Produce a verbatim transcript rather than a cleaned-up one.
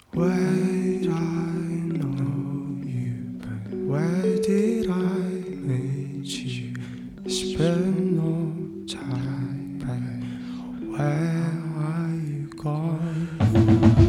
Wait, I know you, but where did I meet you? It's been no time, but where are you gone?